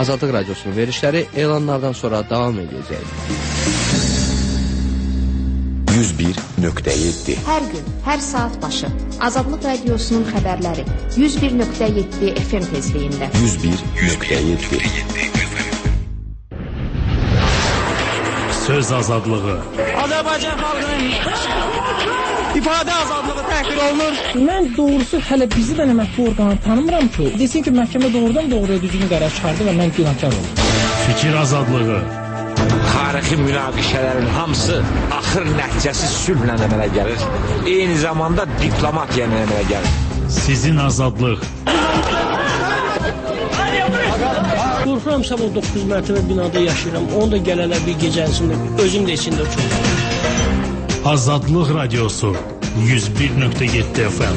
Azadlıq Radiosunun verilişləri elanlardan sonra davam edəcək. 101.7 Hər gün, hər saat başı Azadlıq Radiosunun xəbərləri 101.7 FM tezliyində. 101.7 Söz azadlığı, Azərbaycan xalqının ifadə azadlığı təhqir olunur. Mən doğrusu hələ bizi də məhkəmə orqanı tanımıram ki, desin ki, məhkəmə doğrudan doğruya düzgün qərar çıxardı və mən günahkar oldum. fikir azadlığı, tarixi münaqişələrin hamısı axır nəticəsi sülhlə əmələ gəlir. Eyni zamanda diplomatiya ilə əmələ gəlir. sizin azadlıq. Qorxuram sabah 9 mərtəbə binada yaşayıram. Onu da gələlər bir gecəsində, özüm də içində uçurum. Azadlıq Radiosu 101.7 FM.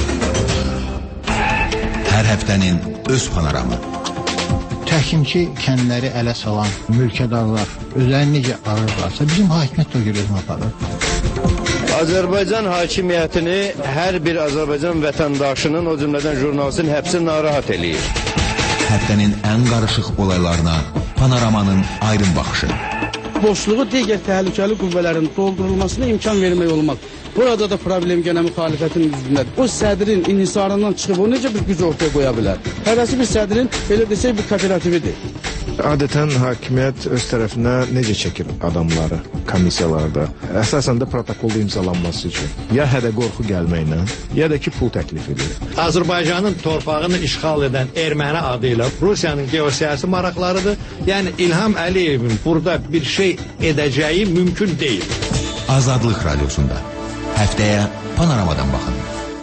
Hər həftənin öz panoramı. Təhkimçi kəndləri ələ salan mülkədarlar özlərini necə arırlarsa, bizim hakimiyyət də o görevini aparır. Azərbaycan hakimiyyətini hər bir Azərbaycan vətəndaşının, o cümlədən jurnalistin həbsi narahat eləyir. Həftənin ən qarışıq olaylarına panoramanın aydın baxışı. Boşluğu digər təhlükəli qüvvələrin doldurulmasına imkan vermək olmaq. Burada da problem gənə müxalifətin üzründədir. O sədrin inhisarından çıxıb o necə bir güc ortaya qoya bilər? Hərəsi bir sədrin, belə desək, bir kooperatividir. Adətən hakimiyyət öz tərəfinə necə çəkir adamları komissiyalarda? Əsasən də protokolda imzalanması üçün. Ya hədə qorxu gəlməklə, ya da ki pul təklif edir. Azərbaycanın torpağını işğal edən erməni adı ilə Rusiyanın geosiyasi maraqlarıdır. Yəni İlham Əliyevin burada bir şey edəcəyi mümkün deyil. Azadlıq Radiosunda. Həftəyə panoramadan baxın.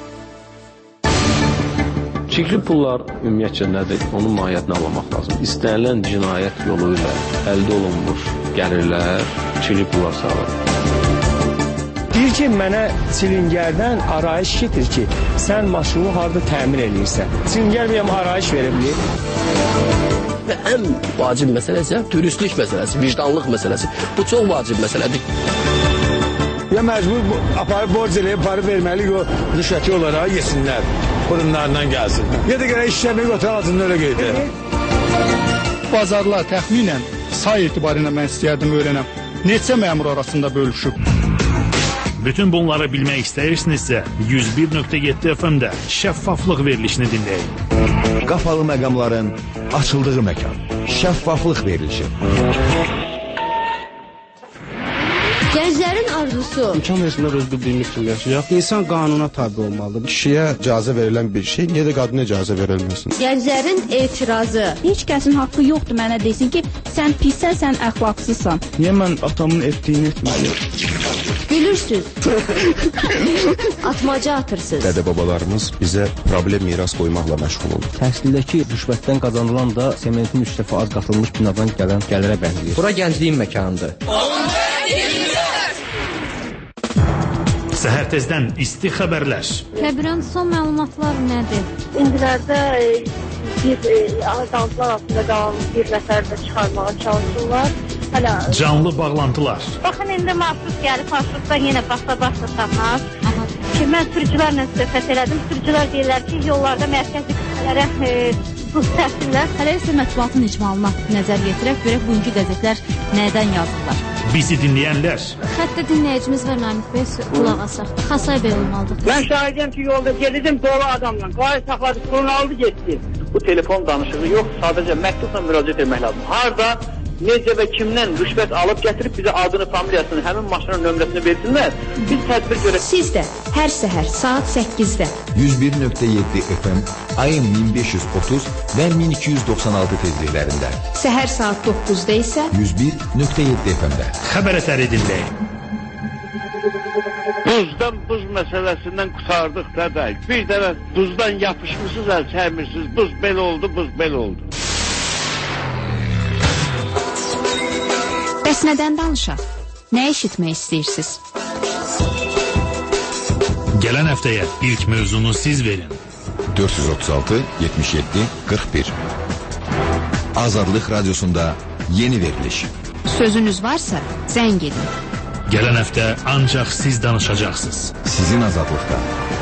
Çirkli pullar ümumiyyətcə nədir? Onun mahiyyətini anlamaq lazım. İstənilən cinayət yolu ilə əldə olunmuş gəlirlər çirkli pullar sağlar. Deyir ki, mənə Çilingərdən arayış getir ki, sən maşını harada təmin edirsən. Çilingər bir arayış verə bilir. Və ən vacib məsələsi turistlik məsələsi, vicdanlıq məsələsi. Bu çox vacib məsələdir. Ya məcbur aparıb borc eləyib, para verməli o rüşvəti olaraq yesinlər. Kurumlarından gəlsin. Ya da görə işləmək otur altında öyle qeydir. Bazarlar təxminən say etibarıyla mən istəyərdim öyrənəm. Neçə məmur arasında bölüşüb? Bütün bunları bilmək istəyirsinizsə 101.7 FM-də şəffaflıq verilişini dinləyin. Qapalı məqamların açıldığı məkan. Şəffaflıq verilişi. Gənclərin arzusu. İmkan versinlər öz bildiyimiz kimi yaşayaq. İnsan qanuna tabi olmalıdır. Kişiyə icazə verilən bir şey, niyə də qadına icazə verilməsin? Gənclərin etirazı. Heç kəsin haqqı yoxdur mənə desin ki, sən pissən, sən əxlaqsızsan. Niyə mən atamın etdiyini etməliyim? Gülürsüz. Atmaca atırsınız. Dədə-babalarımız bizə problem miras qoymaqla məşğul olur. Təhsildəki rüşvətdən qazanılan da sementin 3 dəfə az qatılmış binadan gələn gəlirə bənzəyir. Bura gəncliyin məkanıdır. Səhər tezdən isti xəbərlər. Xəbərən son məlumatlar nədir? İndilərdə azaltılar altında qalan bir nəfər də çıxarmağa çalışırlar. Canlı bağlantılar. Baxın, indi marşrut gəlib, marşrutdan yenə başla ki, mən sürücülərlə söhbət elədim. Sürücülər deyirlər ki, yollarda mərkəzi qüvvələrə buz təhsillər. Hələ isə mətbuatın icmalına nəzər yetirək, görək bugünkü qəzetlər nədən yazırlar. Bizi dinləyənlər. Xəttə dinləyicimiz var Namik Bəy, qulaq asaq. Xasay Bəy olmalıdır. Mən şahidəm ki, yolda gedirdim dolu adamla. Qayı saxladı, pulunu aldı, getdi. Bu telefon danışığı yox, sadəcə məktubla müraciət etmək lazım. Harda, necə və kimdən rüşvət alıb gətirib bizə adını, familiyasını, həmin maşının nömrəsini versinlər. Biz tədbir görək. Siz də hər səhər saat 8-də 101.7 FM, ayın 1530 və 1296 tezliklərində. Səhər saat 9-da isə 101.7 FM-də. Xəbər əsəri dinləyin. Buzdan buz məsələsindən qutardıq da. Bir dəfə buzdan yapışmışsınız, əl çəkmirsiniz. Buz belə oldu, buz belə oldu. Bəs nədən danışaq? Nə eşitmək istəyirsiniz? Gələn həftəyə ilk mövzunu siz verin. 436 77 41. Azadlıq Radiosunda yeni veriliş. Sözünüz varsa zəng edin. Gələn həftə ancaq siz danışacaqsınız. Sizin azadlıqda.